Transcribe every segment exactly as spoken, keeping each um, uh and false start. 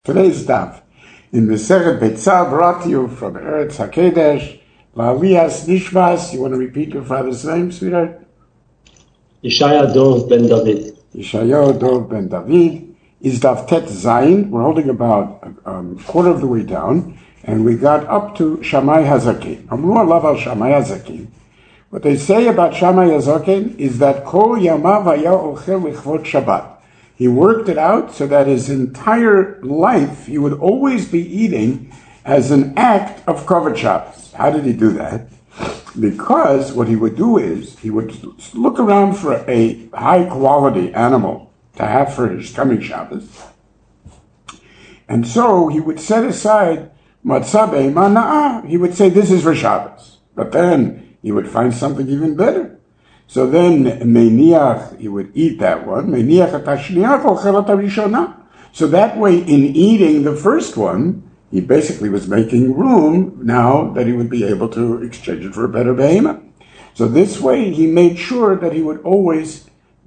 Today's daf in Masechet Beitzah, brought to you from Eretz Hakedesh, La'aliyas Nishmas. You want to repeat your father's name, sweetheart? Yeshaya Dov ben David. Yeshaya Dov ben David is daf Tet Zayin. We're holding about a um, quarter of the way down, and we got up to Shammai Hazaken. Amru alav al Shammai Hazaken. What they say about Shammai Hazaken is that Kol Yamav Haya Ochel Lichvot Shabbat. He worked it out so that his entire life he would always be eating as an act of Kavod Shabbos. How did he do that? Because what he would do is he would look around for a high quality animal to have for his coming Shabbos. And so he would set aside matzah be'emana'ah. He would say, this is for Shabbos. But then he would find something even better. So then, meiniach, he would eat that one. Meiniach atashniach ochel atarishona. So that way, in eating the first one, he basically was making room now that he would be able to exchange it for a better behemoth. So this way, he made sure that he would always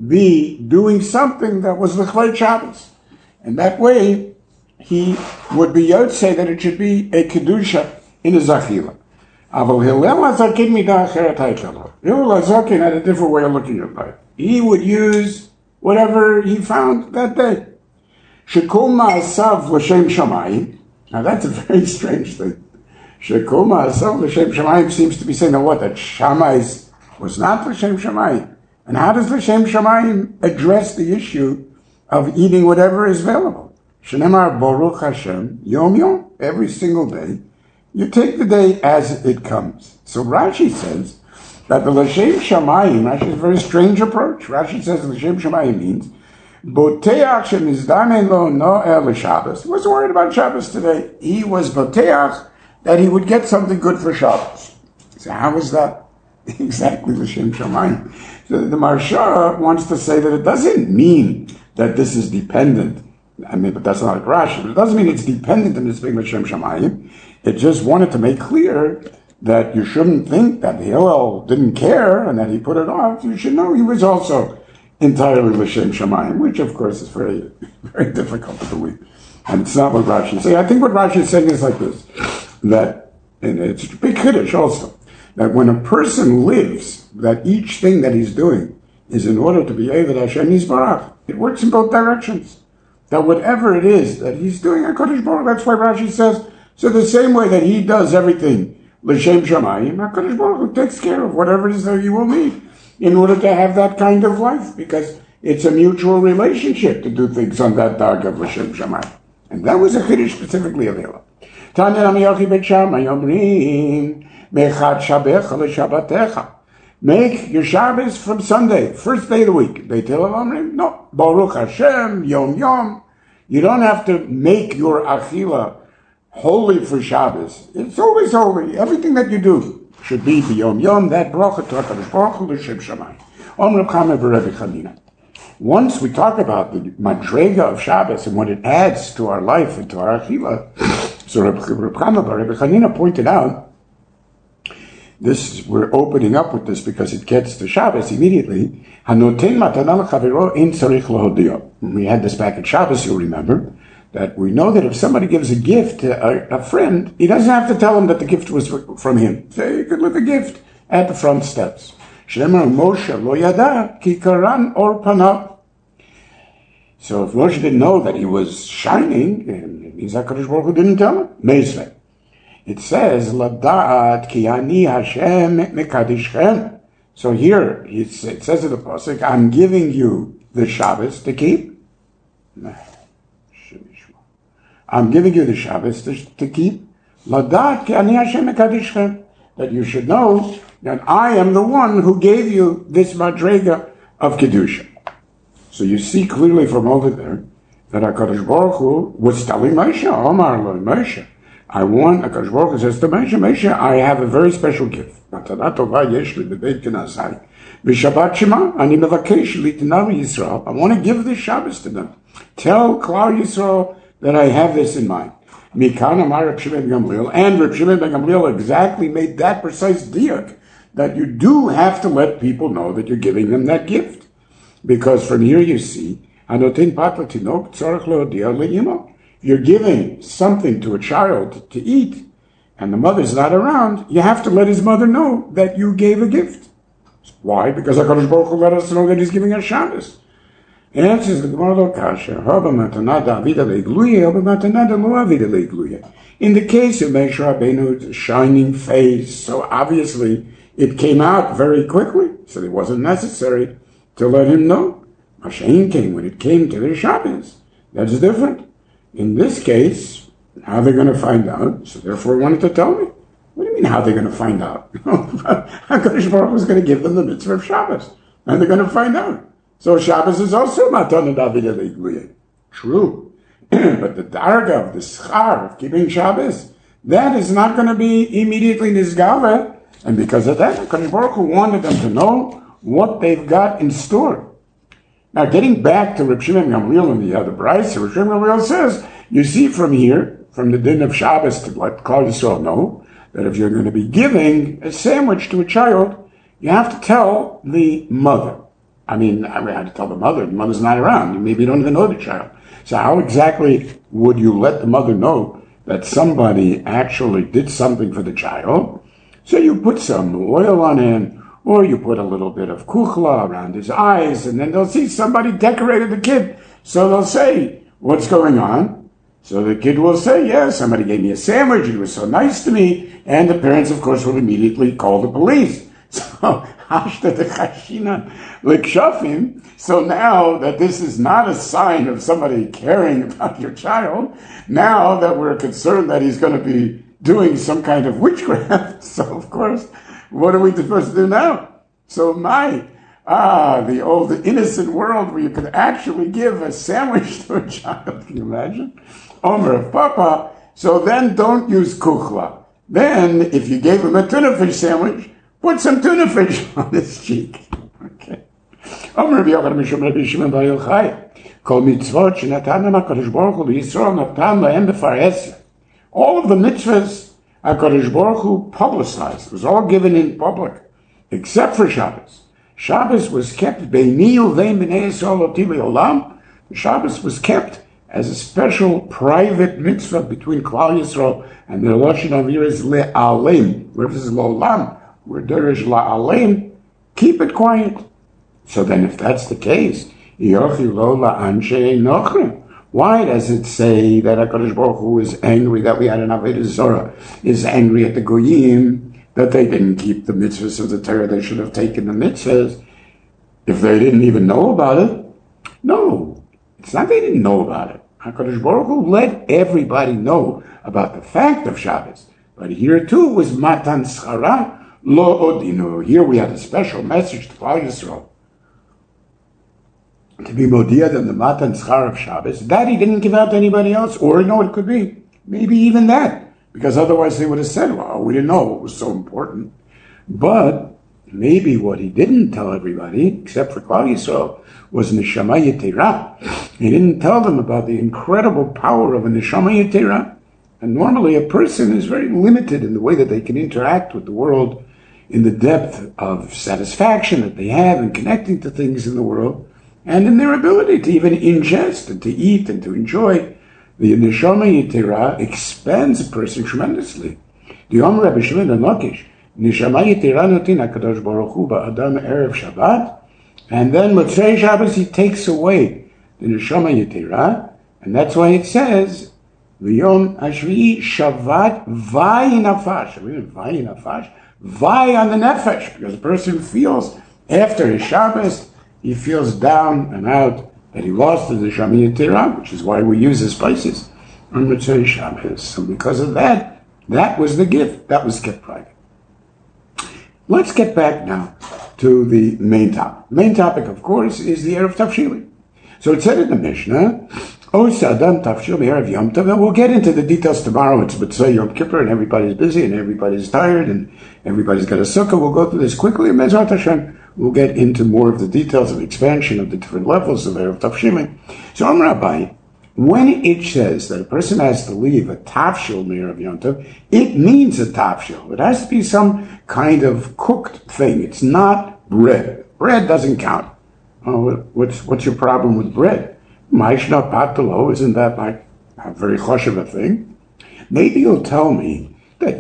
be doing something that was l'chlei Shabbos. And that way, he would be yotzei that it should be a kedusha in his achila. Aval Hillel HaZaken midah acheret haytala. Hillel HaZaken had a different way of looking at life. He would use whatever he found that day. Shekol ma'asav l'shem shamayim. Now that's a very strange thing. Shekol ma'asav l'shem shamayim seems to be saying that what? That Shammai's was not l'shem shamayim. And how does l'shem shamayim address the issue of eating whatever is available? Shenemar Baruch Hashem yom yom, every single day. You take the day as it comes. So Rashi says that the L'Shem Shamayim, Rashi has a very strange approach. Rashi says L'Shem Shamayim means Boteach shemizdane lo no'eh l'Shabbos. He wasn't worried about Shabbos today. He was Boteach that he would get something good for Shabbos. So how is that exactly L'Shem Shamayim? So the Marsha wants to say that it doesn't mean that this is dependent. I mean, but that's not like Rashi. But it doesn't mean it's dependent on this being L'Shem Shamayim. It just wanted to make clear that you shouldn't think that Hillel didn't care and that he put it off. You should know he was also entirely L'Shem Shamayim, which of course is very, very difficult to believe. And it's not what Rashi is saying. I think what Rashi is saying is like this, that, and it's a big Kiddush also, that when a person lives, that each thing that he's doing is in order to be Eved Hashem Yisbarach. It works in both directions. That whatever it is that he's doing, HaKadosh Baruch, that's why Rashi says, so the same way that he does everything, L'Shem Shamayim, HaKadosh Baruch Hu takes care of whatever it is that you will need in order to have that kind of life, because it's a mutual relationship to do things on that dag of L'Shem Shamayim. And that was a chiddush specifically of Hillel. Tanya Namiyachi Beit Shammai Yomrim Mechad Shabecha LeShabbatecha. Make your Shabbos from Sunday, first day of the week. Beit Hillel Omrim, no. Baruch Hashem, Yom Yom. You don't have to make your achila holy for Shabbos. It's always holy. Everything that you do should be b'yom yom. That bracha to HaKadosh Baruch Hu l'shem shamayim. Om Reb Chama v'Rebbe Chanina. Once we talk about the madrega of Shabbos and what it adds to our life and to our achila, so Reb Chama v'Rebbe Chanina pointed out, this, we're opening up with this because it gets to Shabbos immediately. Hanoten matana l'chavero ein tzarich lahodio. We had this back at Shabbos, you'll remember, that we know that if somebody gives a gift to a, a friend, he doesn't have to tell him that the gift was from him. Say, you could leave a gift at the front steps. Shemar Moshe lo yada ki karan or panav. So if Moshe didn't know that he was shining, it means HaKadosh Baruch Hu didn't tell him. Meisvei. It says, Lada'at ki ani Hashem mekadishchem. So here, it says in the pasuk, I'm giving you the Shabbos to keep. I'm giving you the Shabbos to, to keep. Ladat ki ani Hashem mekadishchem. That you should know that I am the one who gave you this madrega of Kedusha. So you see clearly from over there that HaKadosh Baruch Hu was telling Moshe, Omar lo Moshe, I want, HaKadosh Baruch Hu says to Moshe, Moshe, I have a very special gift. Matana tova yesh li bebeit Kenazai. V'Shabbat Shema, ani mevakesh litna Yisrael. I want to give this Shabbos to them. Tell Klal Yisrael that I have this in mind. Mikan Amar Reb Shimon ben Gamliel, and Reb Shimon ben Gamliel exactly made that precise diak, that you do have to let people know that you're giving them that gift. Because from here you see, Hanotin Pat Latinok Tzarech Lo Dia Le'imo. you're giving something to a child to eat and the mother's not around, you have to let his mother know that you gave a gift. Why? Because HaKadosh Baruch Hu let us know that he's giving us Shabbos. It answers the Gemara Lo Kasha, Haba Matanada Avida Leigluya, Haba Matanada Lo Avida Leigluya. In the case of Moshe Rabbeinu's shining face, so obviously it came out very quickly, so it wasn't necessary to let him know. Mashain came when it came to the Shabbos. That's different. In this case, how they're going to find out, so therefore wanted to tell me. What do you mean how they're going to find out? HaKadosh Baruch Hu is going to give them the mitzvah of Shabbos, and they're going to find out. So Shabbos is also Matana Davida Leigluya. True. But the darga of the schar of keeping Shabbos, that is not going to be immediately nizgava. And because of that, HaKadosh Baruch Hu wanted them to know what they've got in store. Now, getting back to Reb Shimon Gamliel and the other Brisa, Reb Shimon Gamliel says, you see from here, from the din of Shabbos, to let Klal Yisrael know that if you're going to be giving a sandwich to a child, you have to tell the mother. I mean, I had to tell the mother. The mother's not around. You maybe don't even know the child. So how exactly would you let the mother know that somebody actually did something for the child? So you put some oil on him, or you put a little bit of kuchla around his eyes, and then they'll see somebody decorated the kid. So they'll say, what's going on? So the kid will say, yes, somebody gave me a sandwich, it was so nice to me, and the parents, of course, will immediately call the police. So, so now that this is not a sign of somebody caring about your child, now that we're concerned that he's going to be doing some kind of witchcraft, so of course, what are we supposed to do now? So my, ah, the old innocent world where you could actually give a sandwich to a child, can you imagine? Omer of Papa, so then don't use kuchla. Then, if you gave him a tuna fish sandwich, put some tuna fish on his cheek. Okay. Omer of Yochar Mishum Rabbi Shimon Bar Yochai, Kol mitzvot shenatanam HaKadosh Baruch Hu Yisrael natan lahem b'faresia. All of the mitzvahs HaKadosh Baruch Hu publicized. It was all given in public, except for Shabbos. Shabbos was kept beini uvein b'nei Yisrael oti le'olam. Shabbos was kept as a special private mitzvah between Klal Yisrael and the Lashon Avir is le'alem. Where this is lo'olam, where there is la'alem, keep it quiet. So then if that's the case, yochi lo la'anshei nochrim. Why does it say that HaKadosh Baruch Hu is angry that we had an Avodah Zorah, is angry at the Goyim, that they didn't keep the mitzvahs of the Torah, they should have taken the mitzvahs, if they didn't even know about it? No, it's not they didn't know about it. HaKadosh Baruch Hu let everybody know about the fact of Shabbos. But here too was Matan Schara Lo Odinu. Here we had a special message to Klal Yisrael, to be Modiah than the Matan Schar of Shabbos. That he didn't give out to anybody else, or no, it could be. Maybe even that. Because otherwise they would have said, well, we didn't know it was so important. But maybe what he didn't tell everybody, except for Klal Yisrael, was Neshama Yetera. He didn't tell them about the incredible power of a Neshama Yetera. And normally a person is very limited in the way that they can interact with the world, in the depth of satisfaction that they have in connecting to things in the world, and in their ability to even ingest and to eat and to enjoy. The Neshama Yetera expands a person tremendously. The Om Rabbi Shimon ben Lakish, Neshama Yetera notin HaKadosh Baruch Hu ba'adam erev Shabbat, and then Motzei Shabbos he takes away the Neshama Yetera, and that's why it says, V'yom Ashvi'i Shabbat Vai Nafash. Vai Nafash. Vai on the Nefesh, because the person feels after his Shabbos, he feels down and out that he lost the Neshama Yetera, which is why we use the spices on Motzei Shabbos. So because of that, that was the gift. That was kept private. Let's get back now to the main topic. The main topic, of course, is the Erev Tafshili. So it said in the Mishnah, O Sadam Tafshil Erev Yom Tov, and we'll get into the details tomorrow. It's Motzei Yom Kippur, and everybody's busy, and everybody's tired, and everybody's got a sukkah. We'll go through this quickly, and Bezrat Hashem, we'll get into more of the details of expansion of the different levels of Erev Tafshilin. So, Amar Rabbi, when it says that a person has to leave a Tafshil Erev Yom Tov, it means a Tafshil. It has to be some kind of cooked thing. It's not bread. Bread doesn't count. Oh, what's what's your problem with bread? Maishna Patalo, isn't that like a very choshev a thing. Maybe you'll tell me that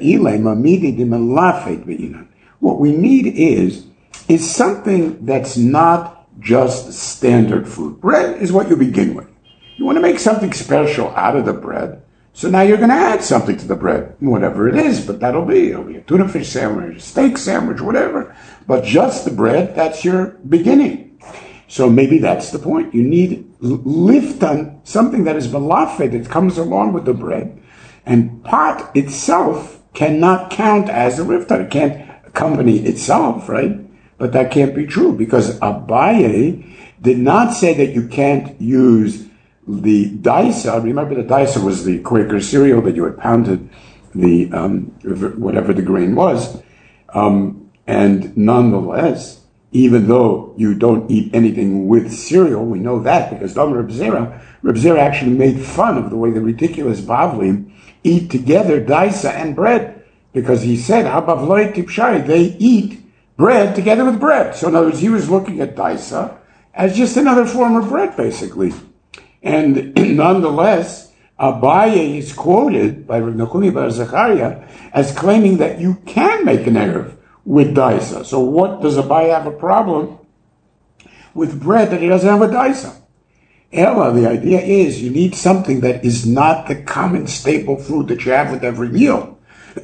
what we need is, is something that's not just standard food. Bread is what you begin with. You want to make something special out of the bread, so now you're going to add something to the bread, whatever it is, but that'll be, it'll be a tuna fish sandwich, a steak sandwich, whatever. But just the bread, that's your beginning. So maybe that's the point. You need liftan, something that is malafet, that comes along with the bread. And pot itself cannot count as a liftan. It can't accompany itself, right? But that can't be true, because Abaye did not say that you can't use the daisa. Remember, the daisa was the Quaker cereal that you had pounded the um, whatever the grain was. Um, and nonetheless, even though you don't eat anything with cereal, we know that because Dom Reb Zera, Reb Zera actually made fun of the way the ridiculous Bavlim eat together daisa and bread, because he said, "Habavloi tipshai," they eat bread together with bread. So in other words, he was looking at daisa as just another form of bread, basically. And nonetheless, Abaye is quoted by Rav Nachumi bar Zechariah as claiming that you can make an erev with daisa. So what does Abaye have a problem with bread that he doesn't have a daisa? Ella, the idea is you need something that is not the common staple food that you have with every meal.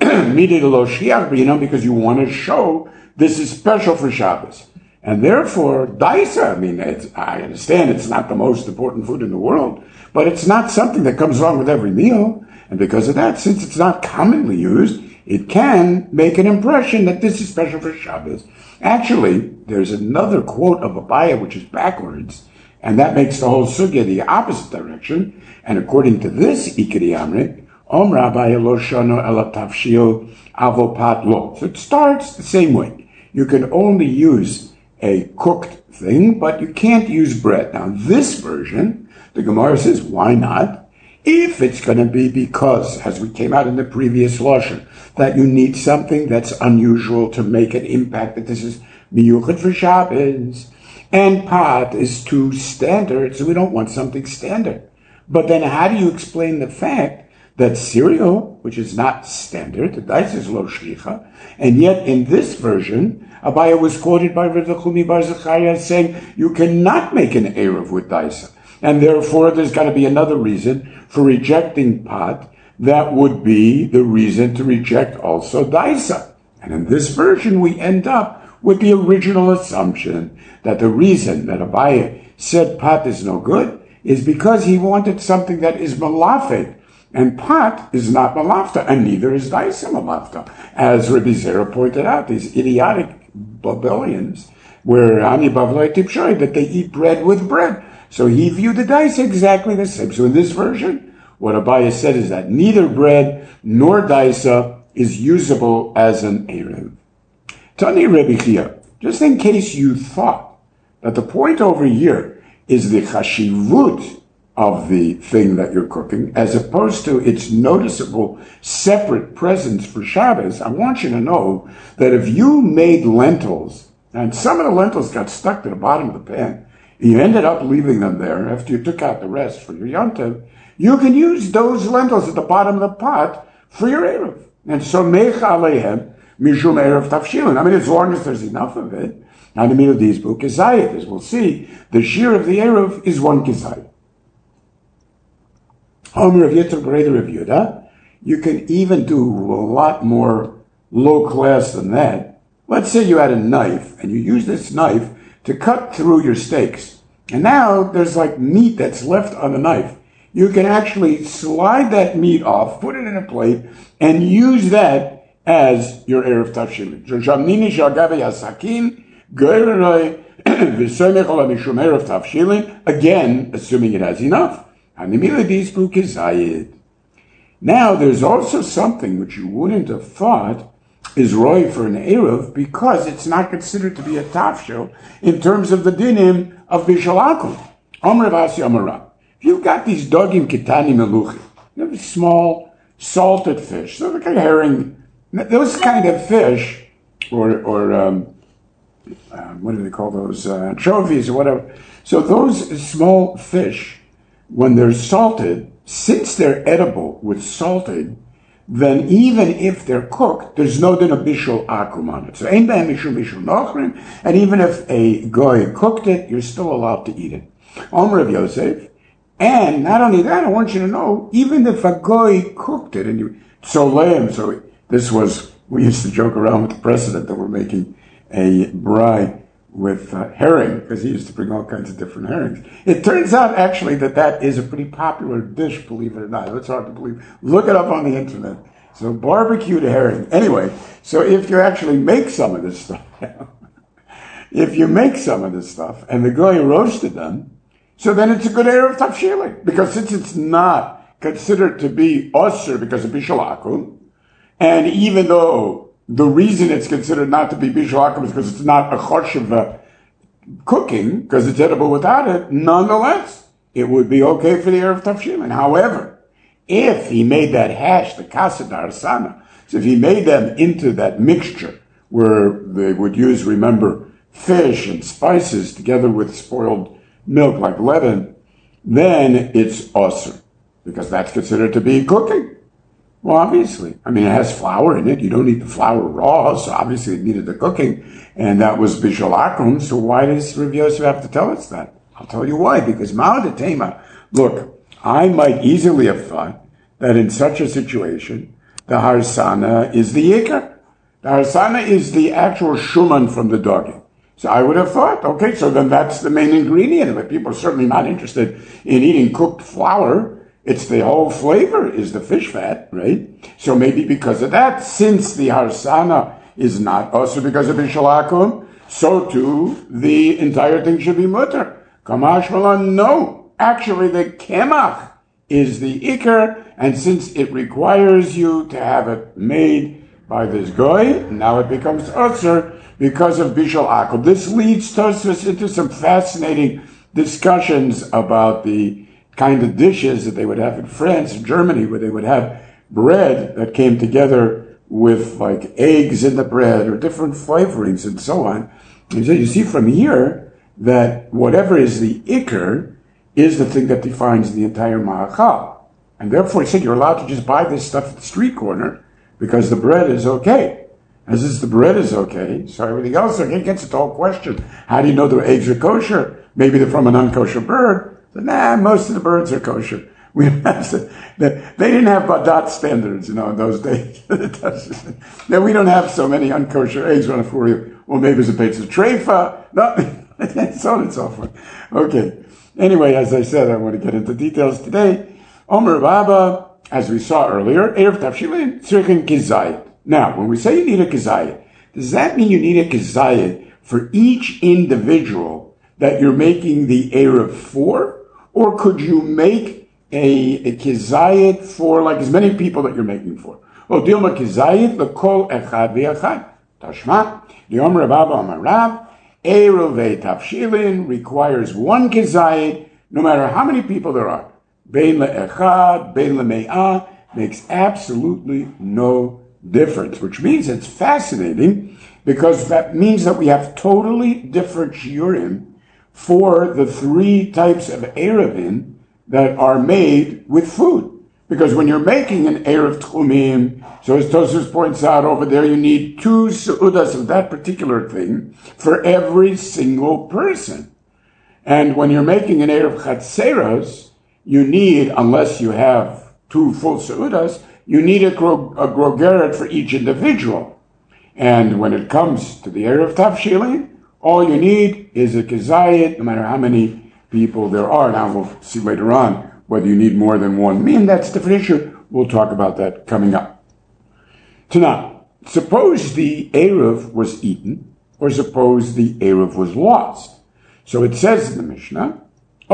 You know, because you want to show this is special for Shabbos. And therefore, daisa, I mean, it's, I understand it's not the most important food in the world, but it's not something that comes along with every meal. And because of that, since it's not commonly used, it can make an impression that this is special for Shabbos. Actually, there's another quote of Abaye which is backwards, and that makes the whole sugya the opposite direction. And according to this Ikari Amrit, Om Abaye lo shano ela tafshil avopat lo. So it starts the same way. You can only use a cooked thing, but you can't use bread. Now, this version, the Gemara says, why not? If it's going to be because, as we came out in the previous Lashon, that you need something that's unusual to make an impact, that this is miyuchad for Shabbos, and pot is too standard, so we don't want something standard. But then how do you explain the fact that cereal, which is not standard, the daisa is lo shlicha, and yet in this version, Abaye was quoted by Rav Nachumi bar Zechariah saying you cannot make an erev with daisa, and therefore there's got to be another reason for rejecting pot. That would be the reason to reject also daisa. And in this version, we end up with the original assumption that the reason that Abaye said pot is no good is because he wanted something that is malafet. And pot is not malafta, and neither is daisa malafta. As Rabbi Zera pointed out, these idiotic Babylonians, where Ani Bavloi Tipshoy, that they eat bread with bread. So he viewed the daisa exactly the same. So in this version, what Abaye said is that neither bread nor daisa is usable as an erev. Tani Rebbe Chia, just in case you thought that the point over here is the chashivut of the thing that you're cooking, as opposed to its noticeable separate presence for Shabbos, I want you to know that if you made lentils, and some of the lentils got stuck to the bottom of the pan, and you ended up leaving them there after you took out the rest for your yontiv, you can use those lentils at the bottom of the pot for your erev. And so mecha alehem mishum erev tafshilin. I mean, as long as there's enough of it, and the middle of these book is zayit, as we'll see, the shear of the erev is one kizayit. You can even do a lot more low class than that. Let's say you had a knife and you use this knife to cut through your steaks. And now there's like meat that's left on the knife. You can actually slide that meat off, put it in a plate, and use that as your erev tafshilin. Again, assuming it has enough. Now, there's also something which you wouldn't have thought is roy for an erev, because it's not considered to be a tafshil in terms of the dinim of bishalakum. If you've got these dogim kitani meluchim, you have small salted fish, so like a herring, those kind of fish, or or um, uh, what do they call those, uh, anchovies or whatever. So those small fish, when they're salted, since they're edible with salted, then even if they're cooked, there's no din of bishul akum on it. So ein b'hem mishum bishul nochrim, and even if a goy cooked it, you're still allowed to eat it. Omer of Yosef, and not only that, I want you to know, even if a goy cooked it, and you soleim, so this was, we used to joke around with the president that we're making a braai with uh, herring, because he used to bring all kinds of different herrings. It turns out, actually, that that is a pretty popular dish, believe it or not. It's hard to believe. Look it up on the internet. So barbecued herring. Anyway, so if you actually make some of this stuff, if you make some of this stuff, and the guy roasted them, so then it's a good Erev Tavshilin. Because since it's not considered to be osir because of bishul akum, and even though the reason it's considered not to be bishul akum is because it's not a choshev cooking, because it's edible without it, nonetheless, it would be okay for the Erev Tavshilin. However, if he made that hash, the kaseh darsana, so if he made them into that mixture where they would use, remember, fish and spices together with spoiled milk like leaven, then it's osir, because that's considered to be cooking. Well, obviously. I mean, it has flour in it. You don't eat the flour raw, so obviously it needed the cooking, and that was bishul akum, so why does Rav Yosef have to tell us that? I'll tell you why, because ma'od tema, look, I might easily have thought that in such a situation, the harsana is the yikar. The harsana is the actual shuman from the doggy. So I would have thought, okay, so then that's the main ingredient of it. People are certainly not interested in eating cooked flour. It's the whole flavor is the fish fat, right? So maybe because of that, since the harsana is not also because of bishul akum, so too the entire thing should be mutter. Kamash malan, no. Actually, the kemach is the ikar, and since it requires you to have it made by this goy, now it becomes osir because of bishul akum. This leads us into some fascinating discussions about the kind of dishes that they would have in France and Germany, where they would have bread that came together with like eggs in the bread or different flavorings and so on. And so you see from here that whatever is the ikar is the thing that defines the entire ma'achal. And therefore, he said you're allowed to just buy this stuff at the street corner because the bread is okay. As is the bread is okay, so everything else okay, gets the whole question. How do you know the eggs are kosher? Maybe they're from an unkosher bird. So, nah, most of the birds are kosher. We have to, they didn't have Badat standards, you know, in those days. Now, we don't have so many unkosher eggs running for you. Well, maybe it's a pizza treifa. No, so on and so forth. Okay. Anyway, as I said, I want to get into details today. Omer Baba, as we saw earlier, Erev Tavshilin, Tzrichen Kizayit. Now, when we say you need a Kizayit, does that mean you need a Kizayit for each individual that you're making the Erev for? Or could you make a, a Kizayit for like as many people that you're making for? Well, Dilma Kizayit, L'kol Echad V'Echad. Tashma, Yomer Baba Amar Rav, Erev Tavshilin requires one Kizayit, no matter how many people there are. Bein le'echad, bein le'me'ah, makes absolutely no difference, which means it's fascinating because that means that we have totally different shiurim for the three types of erevin that are made with food. Because when you're making an erev tchumim, so as Tosfos points out over there, you need two seudas of that particular thing for every single person. And when you're making an erev chatzeros, you need, unless you have two full seudas, you need a, gro- a grogeret for each individual. And when it comes to the erev tavshilin, all you need is a kizayit, no matter how many people there are. Now we'll see later on whether you need more than one min. That's a different issue. We'll talk about that coming up. Tonight, suppose the erev was eaten, or suppose the erev was lost. So it says in the Mishnah,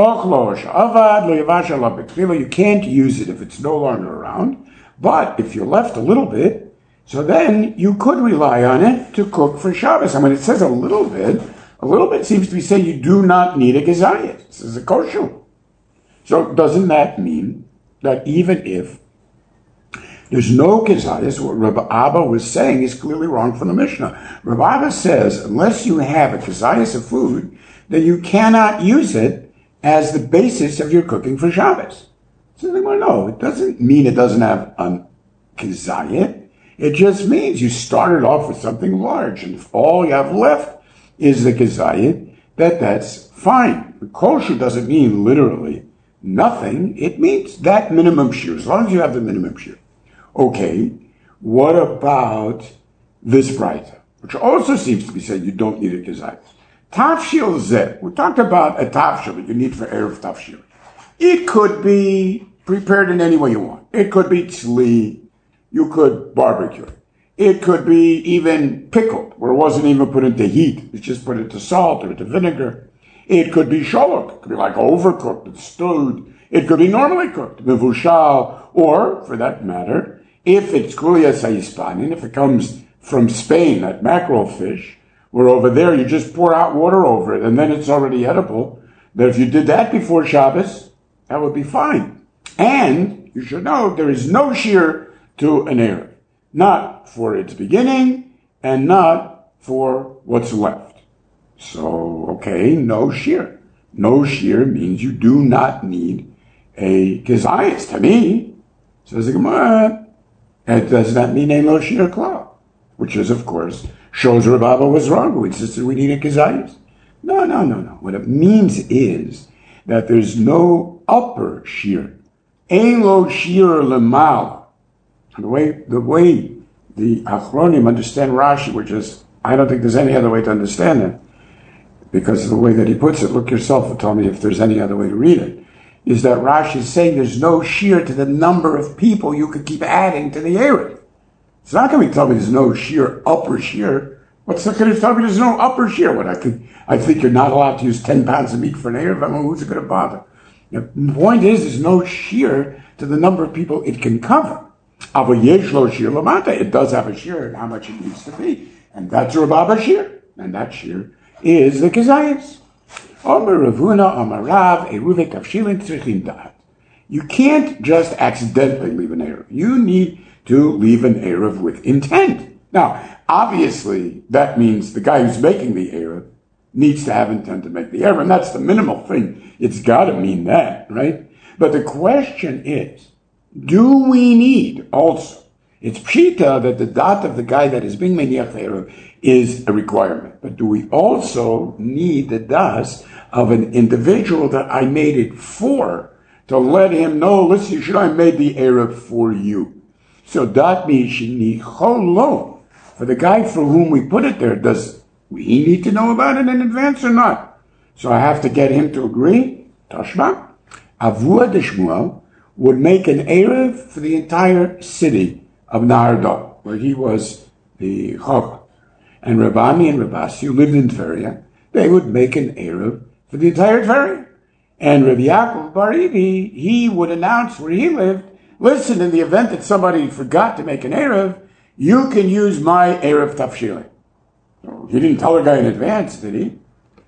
you can't use it if it's no longer around, but if you left a little bit, so then you could rely on it to cook for Shabbos. I mean, it says a little bit. A little bit seems to be saying you do not need a gezayit. This is a kosher. So doesn't that mean that even if there's no gezayis, what Rabbi Abba was saying is clearly wrong from the Mishnah. Rabbi Abba says, unless you have a gezayis of food, then you cannot use it as the basis of your cooking for Shabbos. So they went, no, it doesn't mean it doesn't have an kezayit. It just means you started off with something large, and if all you have left is the kezayit, that that's fine. The kosher doesn't mean literally nothing. It means that minimum shear, as long as you have the minimum shear. Okay, what about this braita, which also seems to be saying you don't need a kezayit? Tafshil zeh. We talked about a tafshil that you need for erev tafshil. It could be prepared in any way you want. It could be tzli. You could barbecue it. It could be even pickled, where it wasn't even put into heat. It's just put into salt or into vinegar. It could be sholok. It could be like overcooked and stewed. It could be normally cooked, mevushal, or, for that matter, if it's kulia saispanin, if it comes from Spain, that mackerel fish, where over there you just pour hot water over it and then it's already edible, that if you did that before Shabbos, that would be fine. And you should know there is no shear to an erev. Not for its beginning, and not for what's left. So, okay, no shear. No shear means you do not need a kezayis. To me, says the Gemara, it does not mean a no shear klal, which is, of course, shows Rav Abba was wrong, who insisted we need a kezayis. No, no, no, no. What it means is that there's no upper shear. Ein lo shear lemal. The way, the way the Achronim understand Rashi, which is, I don't think there's any other way to understand it, because of the way that he puts it, look yourself and tell me if there's any other way to read it, is that Rashi is saying there's no shear to the number of people you could keep adding to the erev. It's not going to tell me there's no shear, upper shear. What's the going to tell me there's no upper shear? What I could, I think you're not allowed to use ten pounds of meat for an erev. I mean, who's it going to bother? The point is, there's no shear to the number of people it can cover. It does have a shear and how much it needs to be. And that's Rav Abba shear. And that shear is the kezayis. You can't just accidentally leave an erev. You need to leave an erev with intent. Now, obviously, that means the guy who's making the erev needs to have intent to make the erev. And that's the minimal thing. It's got to mean that, right? But the question is, do we need also? It's pshita that the dot of the guy that is being meniach erev is a requirement. But do we also need the das of an individual that I made it for to let him know, listen, you should I made the erev for you. So that means shenicholo, for the guy for whom we put it there, does he need to know about it in advance or not? So I have to get him to agree. Tashma, Avua de Shmuel would make an erev for the entire city of Nahardol, where he was the Chok. And Rabami and Rabasi, who lived in Tveria, they would make an erev for the entire Tveria. And Rabbi Yaakov Bar Ibi, he would announce where he lived, listen, in the event that somebody forgot to make an erev, you can use my erev tafshilin. So he didn't tell the guy in advance, did he?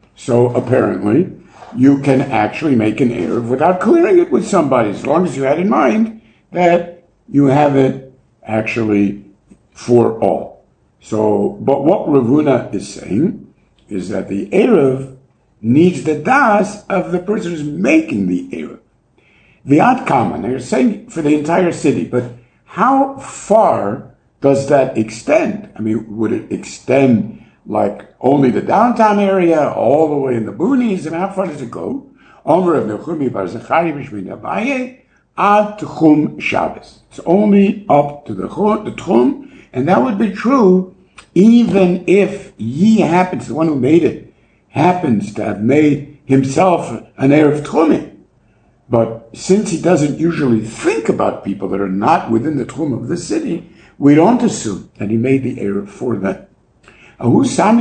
So apparently, you can actually make an erev without clearing it with somebody, as long as you had in mind that you have it actually for all. So, but what Ravuna is saying is that the erev needs the das of the person who's making the erev. The ad kaman, they're saying for the entire city, but how far does that extend? I mean, would it extend like only the downtown area, all the way in the boonies, and how far does it go? Omer of Nechumi bar Zechari b'shmin Abaye ad Tchum Shabbos. It's only up to the the Tchum, and that would be true even if he happens, the one who made it, happens to have made himself an erev Tchumin. But since he doesn't usually think about people that are not within the Tchum of the city, we don't assume that he made the erev for them. There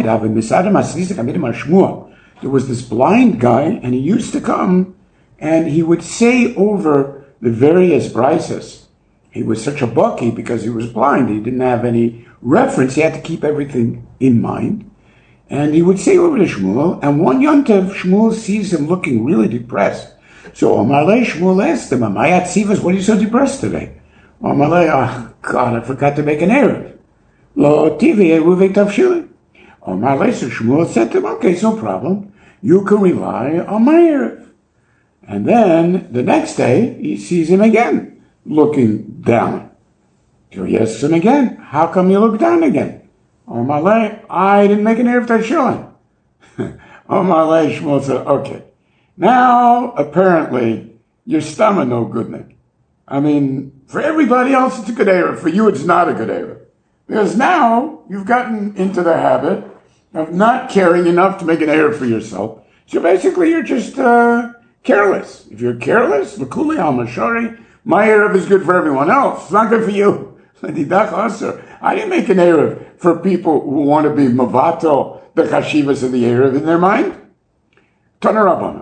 was this blind guy, and he used to come, and he would say over the various brises. He was such a bucky because he was blind. He didn't have any reference. He had to keep everything in mind. And he would say over to Shmuel, and one Yontev, Shmuel sees him looking really depressed. So Omarle, Shmuel asked him, Amayat Sivas, what are you so depressed today? Omarle, oh God, I forgot to make an erev. Lo tivi eruvei tavshilin. Omarle, so Shmuel said to him, okay, no problem. You can rely on my erev. And then the next day, he sees him again, looking down. So he asks him again, how come you look down again? Oh, Malay, I didn't make an Erev Tashilin. Oh, Malay, Shmuel said, okay. Now, apparently, your stomach no good, Nick. I mean, for everybody else, it's a good Erev. For you, it's not a good Erev. Because now, you've gotten into the habit of not caring enough to make an Erev for yourself. So basically, you're just uh, careless. If you're careless, l'kuli al mashari, my Erev is good for everyone else. It's not good for you. I didn't make an Erev for people who want to be mavato, the chashivas of the Erev in their mind. Tana Rabbana.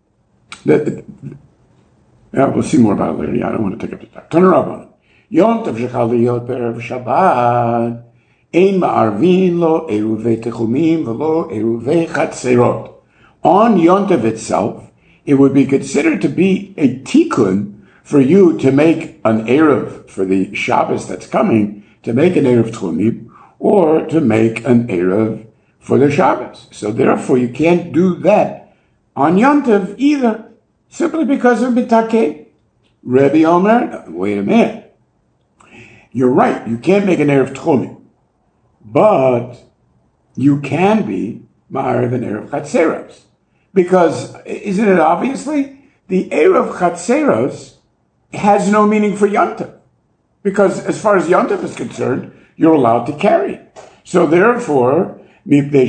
Yeah, we'll see more about it later. Yeah, I don't want to take up the time. Tana Rabbana. Yom Tov shechal liyot be'erev Shabbat. Ein ma'arvin lo eruvei techumim v'lo eruvei chatzerot. On Yom Tov itself, it would be considered to be a tikkun for you to make an Erev for the Shabbos that's coming, to make an Erev Techumim, or to make an Erev for the Shabbos. So therefore, you can't do that on Yom Tov either, simply because of B'takeh. Rebbe Omer, wait a minute. You're right, you can't make an Erev Techumim, but you can be Ma'arev an Erev Chatzeros. Because, isn't it obviously, the Erev Chatzeros has no meaning for Yom Tov. Because as far as Yom Tov is concerned, you're allowed to carry. So therefore, you could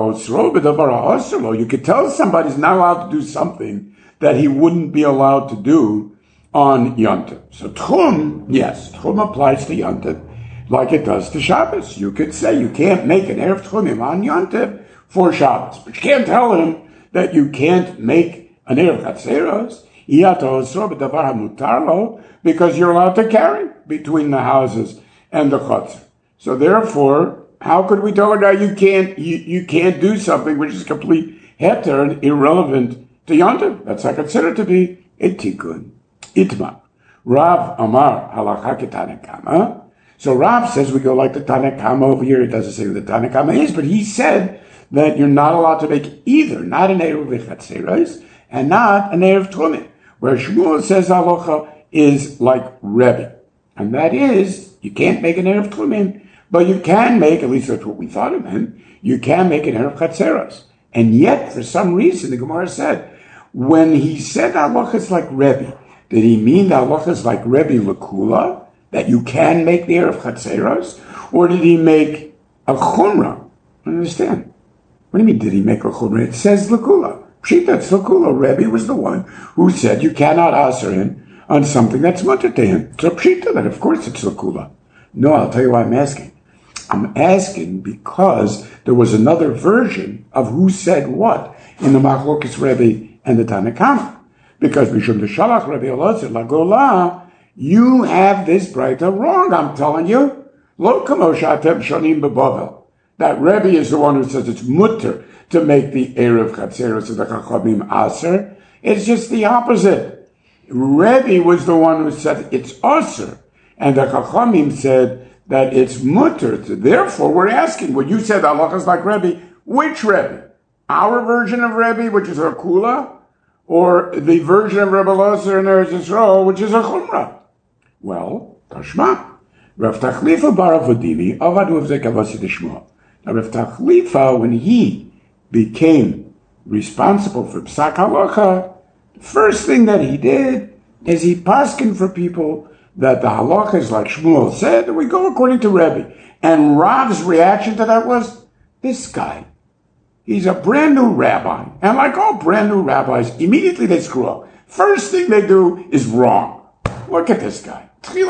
tell somebody's not allowed to do something that he wouldn't be allowed to do on Yom Tov. So Tchum, yes, Tchum applies to Yom Tov like it does to Shabbos. You could say you can't make an Erev Tchumim on Yom Tov for Shabbos. But you can't tell him that you can't make an Erev Chatzeros, because you're allowed to carry between the houses and the chutzner. So therefore, how could we tell a guy you can't you, you can't do something which is complete heter and irrelevant to Yom Tov? That's I consider to be a tikkun. Itma. Rav Amar halacha ketanekama. So Rav says we go like the Tanakama over here. It doesn't say who the Tanakama is, but he said that you're not allowed to make either, not an Erev Chatzeros and not an Erev Techumim. Where Shmuel says halacha is like Rebbe. And that is, you can't make an Erev Techumim, but you can make, at least that's what we thought it meant, you can make an Erev Chatzeros. And yet, for some reason, the Gemara said, when he said halacha is like Rebbe, did he mean the halacha is like Rebbe L'Kula, that you can make the Erev Chatzeros? Or did he make a Chumrah? I don't understand. What do you mean, did he make a Chumrah? It says L'Kula. Pshita Tzlakula, Rebbe was the one who said you cannot answer him on something that's mutter to him. So Pshita, that of course it's Tzlakula. No, I'll tell you why I'm asking. I'm asking because there was another version of who said what in the Machlokes Rebbe and the Tanakama. Because Mishum B'Shalach Rebbe Elazar Lagola, you have this Braita wrong, I'm telling you. Lo kamo shatem shonim bebavel. That Rebbe is the one who says it's mutter to make the Erev Chatzeros of the Chachamim Aser. It's just the opposite. Rebbe was the one who said it's Aser, and the Chachamim said that it's mutter. Therefore, we're asking, when you said halacha is like Rebbe, which Rebbe? Our version of Rebbe, which is a Kula, or the version of Rebbe Elazar in Eretz Yisrael, which is a Chumrah? Well, Tashma. Rav Tachlifa bar Avodimi, Avad Uvzek Avasi Dishmo. Now, Rav Tachlifa, when he became responsible for Psak Halacha, the first thing that he did is he paskined for people that the halacha is like Shmuel said, and we go according to Rebbe. And Rav's reaction to that was, this guy, he's a brand new rabbi. And like all brand new rabbis, immediately they screw up. First thing they do is wrong. Look at this guy.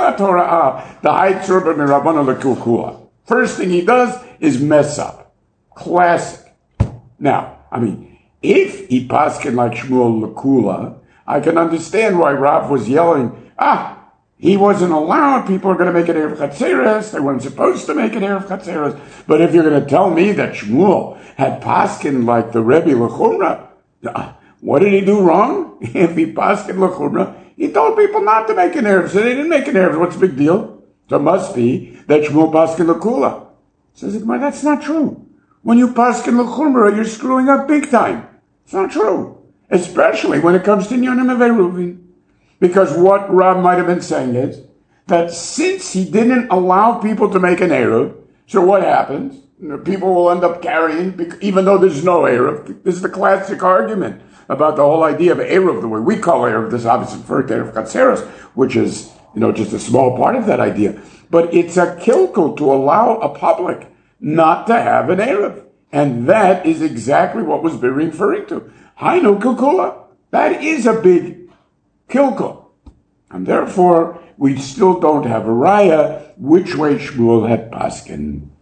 First thing he does is mess up. Classic. Now, I mean, if he paskin like Shmuel L'Kula, I can understand why Rav was yelling, ah, he wasn't allowed, people are going to make an Erev Chatzeros, they weren't supposed to make an Erev Chatzeros. But if you're going to tell me that Shmuel had paskin like the Rebbe L'Chumrah, what did he do wrong? If he paskin L'Chumrah, he told people not to make an Erev, so they didn't make an Erev. What's the big deal? So it must be that Shmuel paskin L'Kula. Says the Gemara, that's not true. When you paskin L'Chumrah, you're screwing up big time. It's not true. especially when it comes to Inyanim of Eruvin. Because what Rav might have been saying is that since he didn't allow people to make an Eruv, so what happens? People will end up carrying, even though there's no Eruv. This is the classic argument about the whole idea of Eruv, the way we call Eruv. This is obviously referred to Eruv Chatzeros, which is, you know, just a small part of that idea. But it's a kilkel to allow a public not to have an Eruv. And that is exactly what was being referring to. Hainu kilkula. That is a big kilkel. And therefore, we still don't have a raya which way Shmuel had paskin.